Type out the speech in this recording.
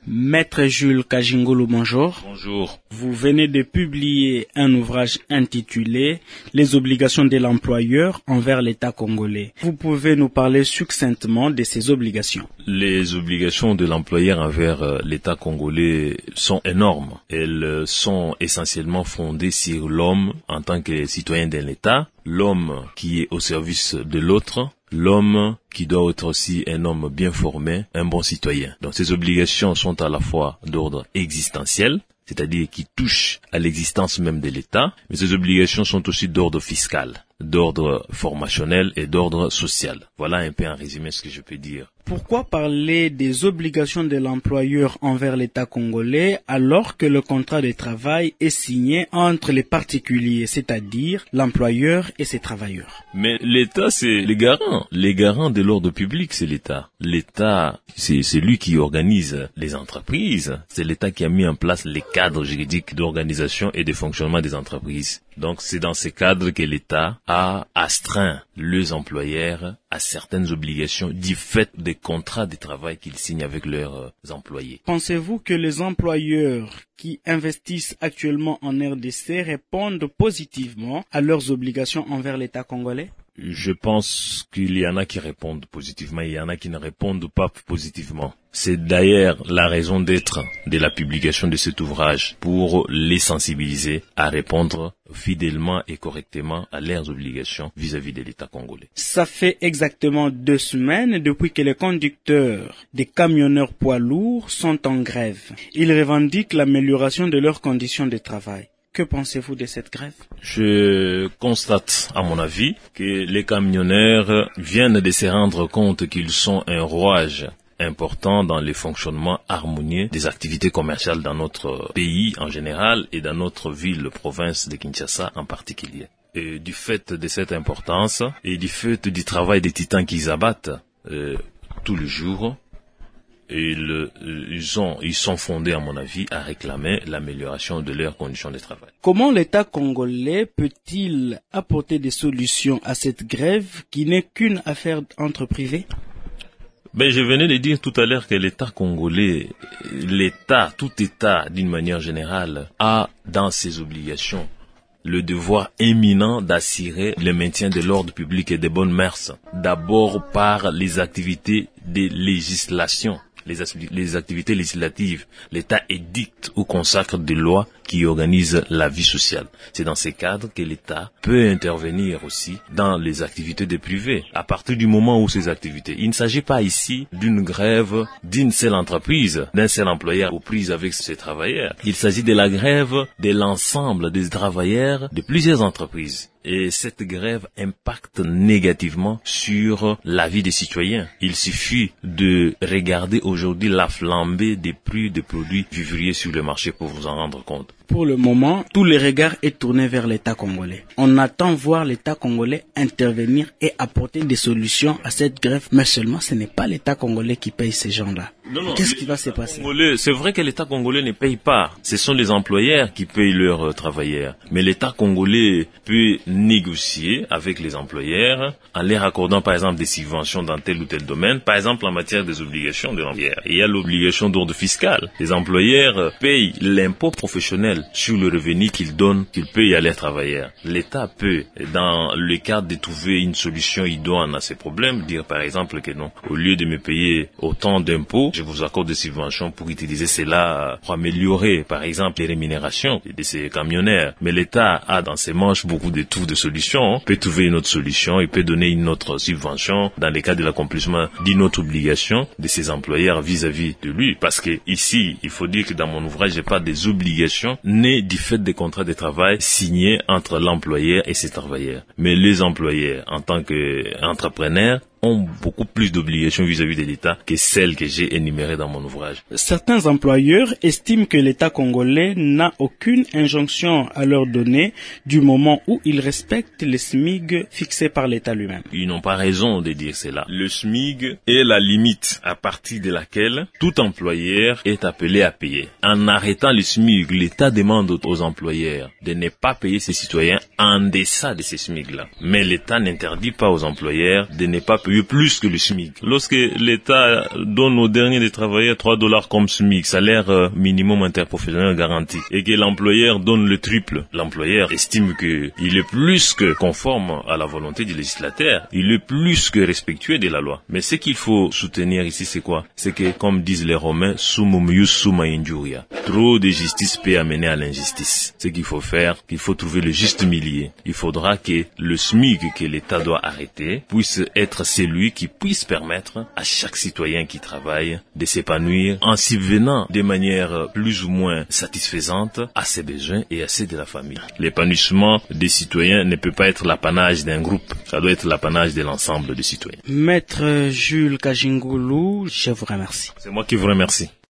Maître Jules Kajingolo, bonjour. Bonjour. Vous venez de publier un ouvrage intitulé « Les obligations de l'employeur envers l'État congolais ». Vous pouvez nous parler succinctement de ces obligations? Les obligations de l'employeur envers l'État congolais sont énormes. Elles sont essentiellement fondées sur l'homme en tant que citoyen d'un État, l'homme qui est au service de l'autre, l'homme qui doit être aussi un homme bien formé, un bon citoyen. Donc ces obligations sont à la fois d'ordre existentiel, c'est-à-dire qui touchent à l'existence même de l'État, mais ces obligations sont aussi d'ordre fiscal, d'ordre formationnel et d'ordre social. Voilà un peu en résumé ce que je peux dire. Pourquoi parler des obligations de l'employeur envers l'État congolais alors que le contrat de travail est signé entre les particuliers, c'est-à-dire l'employeur et ses travailleurs? Mais l'État, c'est les garants. Les garants de l'ordre public, c'est l'État. L'État, c'est lui qui organise les entreprises. C'est l'État qui a mis en place les cadres juridiques d'organisation et de fonctionnement des entreprises. Donc, c'est dans ces cadres que l'État a astreint les employeurs à certaines obligations du fait des contrats de travail qu'ils signent avec leurs employés. Pensez-vous que les employeurs qui investissent actuellement en RDC répondent positivement à leurs obligations envers l'État congolais? Je pense qu'il y en a qui répondent positivement et il y en a qui ne répondent pas positivement. C'est d'ailleurs la raison d'être de la publication de cet ouvrage, pour les sensibiliser à répondre fidèlement et correctement à leurs obligations vis-à-vis de l'État congolais. Ça fait exactement 2 semaines depuis que les conducteurs des camionneurs poids lourds sont en grève. Ils revendiquent l'amélioration de leurs conditions de travail. Que pensez-vous de cette grève? Je constate, à mon avis, que les camionneurs viennent de se rendre compte qu'ils sont un rouage important dans le fonctionnement harmonieux des activités commerciales dans notre pays en général et dans notre ville, province de Kinshasa en particulier. Et du fait de cette importance et du fait du travail des titans qu'ils abattent tous les jours, ils sont fondés, à mon avis, à réclamer l'amélioration de leurs conditions de travail. Comment l'État congolais peut-il apporter des solutions à cette grève qui n'est qu'une affaire entre privés? Je venais de dire tout à l'heure que l'État congolais, tout État d'une manière générale, a dans ses obligations le devoir éminent d'assurer le maintien de l'ordre public et des bonnes mœurs, d'abord par les activités de législation. Les activités législatives, l'État édicte ou consacre des lois qui organisent la vie sociale. C'est dans ces cadres que l'État peut intervenir aussi dans les activités des privés. À partir du moment où ces activités, il ne s'agit pas ici d'une grève d'une seule entreprise, d'un seul employeur aux prises avec ses travailleurs. Il s'agit de la grève de l'ensemble des travailleurs de plusieurs entreprises. Et cette grève impacte négativement sur la vie des citoyens. Il suffit de regarder aujourd'hui la flambée des prix des produits vivriers sur le marché pour vous en rendre compte. Pour le moment, tout le regard est tourné vers l'État congolais. On attend voir l'État congolais intervenir et apporter des solutions à cette grève. Mais seulement, ce n'est pas l'État congolais qui paye ces gens-là. Qu'est-ce qui va se passer? C'est vrai que l'État congolais ne paye pas. Ce sont les employeurs qui payent leurs travailleurs. Mais l'État congolais peut négocier avec les employeurs en leur accordant par exemple des subventions dans tel ou tel domaine. Par exemple, en matière des obligations de l'employeur. Il y a l'obligation d'ordre fiscal. Les employeurs payent l'impôt professionnel sur le revenu qu'ils payent à leurs travailleurs. L'État peut, dans le cadre de trouver une solution idoine à ces problèmes, dire par exemple que non, au lieu de me payer autant d'impôts, je vous accorde des subventions pour utiliser cela pour améliorer par exemple les rémunérations de ces camionneurs. Mais l'État a dans ses manches beaucoup de solutions, peut trouver une autre solution, il peut donner une autre subvention dans le cadre de l'accomplissement d'une autre obligation de ses employeurs vis-à-vis de lui. Parce que ici, il faut dire que dans mon ouvrage, j'ai pas des obligations nées du fait des contrats de travail signés entre l'employeur et ses travailleurs. Mais les employeurs, en tant qu'entrepreneurs, ont beaucoup plus d'obligations vis-à-vis de l'État que celles que j'ai énumérées dans mon ouvrage. Certains employeurs estiment que l'État congolais n'a aucune injonction à leur donner du moment où ils respectent les SMIG fixés par l'État lui-même. Ils n'ont pas raison de dire cela. Le SMIG est la limite à partir de laquelle tout employeur est appelé à payer. En arrêtant le SMIG, l'État demande aux employeurs de ne pas payer ses citoyens en deçà de ces SMIG-là. Mais l'État n'interdit pas aux employeurs de ne pas payer payer plus que le SMIC. Lorsque l'État donne aux derniers des travailleurs $3 comme SMIC, salaire minimum interprofessionnel garanti, et que l'employeur donne le triple, l'employeur estime que il est plus que conforme à la volonté du législateur, il est plus que respectueux de la loi. Mais ce qu'il faut soutenir ici, c'est quoi? C'est que, comme disent les Romains, summum ius summa injuria. Trop de justice peut amener à l'injustice. Ce qu'il faut faire, il faut trouver le juste milieu. Il faudra que le SMIC que l'État doit arrêter puisse être celui qui puisse permettre à chaque citoyen qui travaille de s'épanouir en subvenant de manière plus ou moins satisfaisante à ses besoins et à ceux de la famille. L'épanouissement des citoyens ne peut pas être l'apanage d'un groupe, ça doit être l'apanage de l'ensemble des citoyens. Maître Jules Kajingoulou, je vous remercie. C'est moi qui vous remercie.